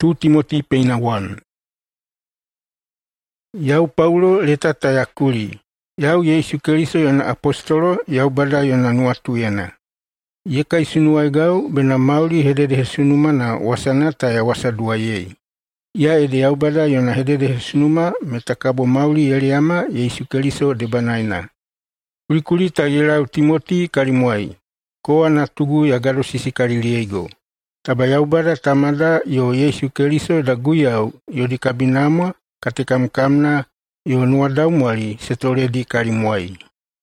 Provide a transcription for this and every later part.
2 Timothy peina 1. Yau Paulo leta tayakuli. Yau Yesu Keriso yana apostolo, yau bada yana nuatu yana. Yeka isunuai gau bena mauli hedede hesunuma na wasana taya wasadua yei. Ya ede yau bada yana hedede hesunuma metakabo mauli yeliama Yesu Keriso de banaina. Kulikuli tayela Timothy kalimuai. Koa na tugu ya gado sisi kaliliego. Taba yau bada tamada yo Yesu Keriso da guyau yo di kabinamwa katika mkamna yo nuadau mwali setole di kalimuai.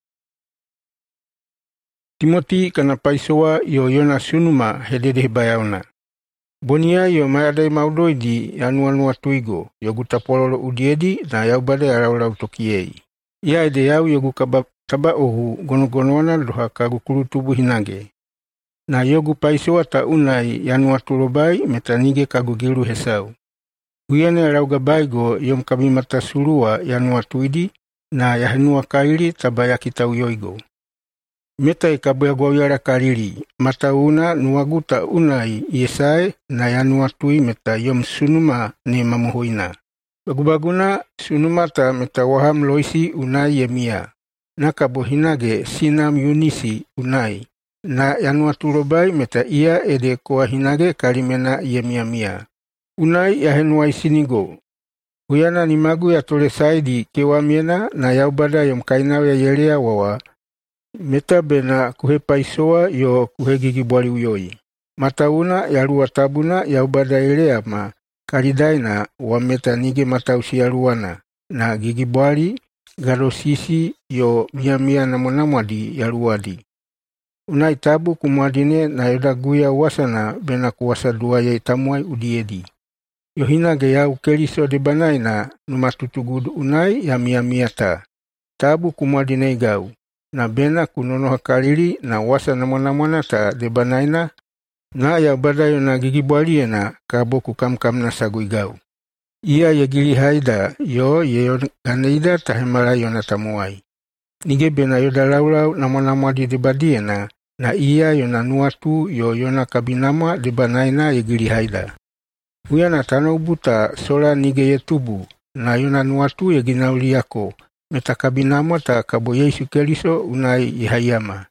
Timothy kana paisoa yo yona sunuma hedede bayauna. Bonia yo mayadai maudoidi ya nuanua tuigo yo gutapololo udiedi na yau bada ya raula utokiei. Ya ede yau yo gukaba taba ohu gonogonoana doha kagukulu tubu hinage. Na yogu paisoa ta unai yanua tulobai metanige kagugilu hesau. Huyane rauga baigo yom kabimata surua yanua tuidi na yahenua kaili tabaya kita uyoigo. Meta ikabuya gwawiara kalili matauna nuaguta unai yesae na yanua tui meta yom sunuma ne mamuhuina. Bagubaguna sunuma ta meta waham loisi unai yemia. Nakabo hinage sinam yunisi unai. Na yanua tulobai meta ia ede koa hinage kalimena yemia. Unai yahenua isinigo. Huyana ni magu ya tole saidi kewamiena na yaubada yom kainawe ya yelea wawa. Meta bena kuhepa isoa yo kuhegigi bwali uyoi. Matauna yarua tabuna yaubada yelea ma kalidaina wa meta nige matausi yaruana. Na gigibwali gado sisi yo mia na monamwadi yaruadi. Unai tabu kumwadine na yodaguya wasana bena kuwasa dua ya itamuai udiedi. Yohinage yau Keriso de banaina numatutugudu unai ya miata. Tabu kumwadine igau. Na bena kunonoha kalili na wasana mwana ta de banaina na ya badayo na gigibwalie na kabo kukamkamna sagu igau. Ia yagili haida yo yeyo ganeida tahemala yona tamuai. Nige bena yoda laulau na mwanamwadi de badiena na ia yona nuatu yo yona kabinamwa de banaina yagili haida. Huya na tano ubuta sola nige yetubu na yona nuatu yaginauli yako metakabinamwa ta kabo Yesu Keriso unai yahayama.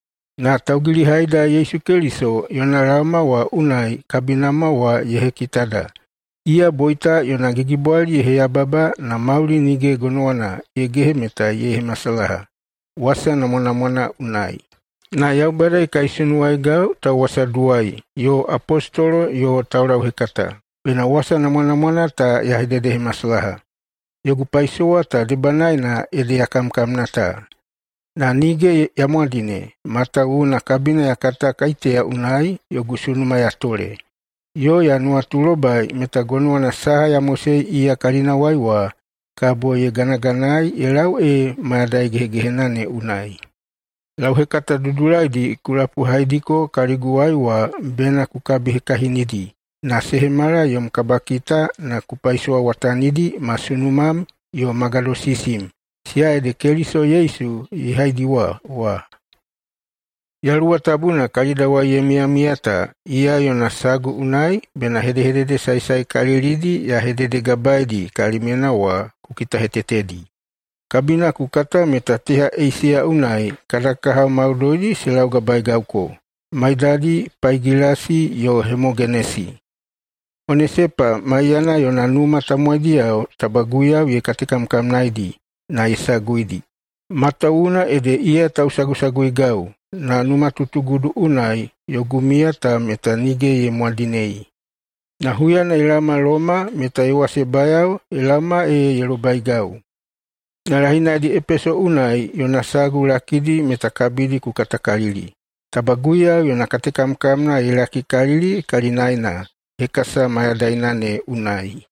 Na taugili haida Yesu Keriso yona rama wa unai kabinama wa yehekitada. Ia boita yona gigibwali yehe baba na mauli nige gonoana yegehe meta yehe masalaha. Wasa na mwana unai. Na yau badai kaisunuai gau ta wasa duai. Yo apostolo yo taurau hekata. Bena wasa na mwana ta yahidedehe masalaha. Yogu paisoa ta dibanai na ede yakamkamna ta. Na nige ya mwadine. Mata na kabina ya kata kaitea unai yogu sunuma ya tole. Yo ya nuatulobai metagonua na saha ya Mose iya kalina waiwa. Kabo ye ganaganai elau maadai gehegehenane unai. Lau hekata dudulaidi kulapu haidiko kaliguai wa bena kukabihe kahinidi. Na sehemara yom kabakita na kupaiswa watanidi masunumam yo magalo sisim. Sia ede Keriso Yesu ihaidiwa wa. Yalua tabuna kalidawa yemiata iya yona sagu unai bena hedehedede saisai kalilidi ya hedede gabaidi kalimena wa kukita hetetedi. Kabina kukata metatiha eisia unai kadakaha maudodi silau gabai gauko. Maidadi paigilasi yo hemogenesi. Onesepa mayana yona numa tamuadiao tabaguya ye katika mkamnaidi na isaguidi. Matauna ede ia tausagu-sagui gau na numa tutugudu unai yogumia ta metanige ye mwadinei. Na huyana ilama Roma meta iwase bayao ilama yerobai gau. Na lahina di Epeso unai yona sagu lakidi metakabidi kukatakalili. Tabaguya yona katika mkamna ilaki kalili kalinaina hekasa mayadainane unai.